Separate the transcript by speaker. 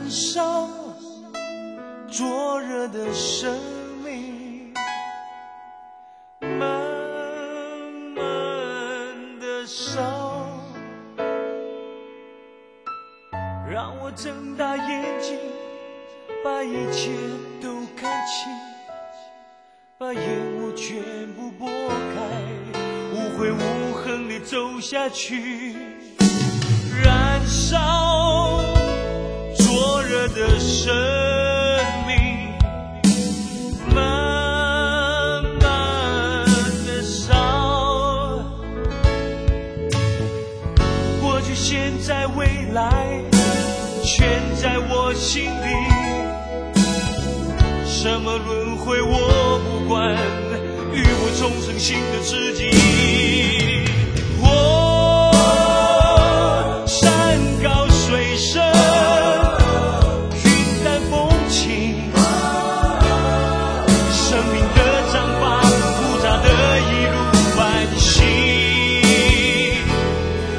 Speaker 1: 烧，灼热的生命慢慢的烧，让我睁大眼睛，把一切都看清，把烟雾全部拨开，无悔无恨地走下去，燃烧灼热的生命慢慢地烧，过去现在未来全在我心里，什么轮回我不管，与我重生新的自己。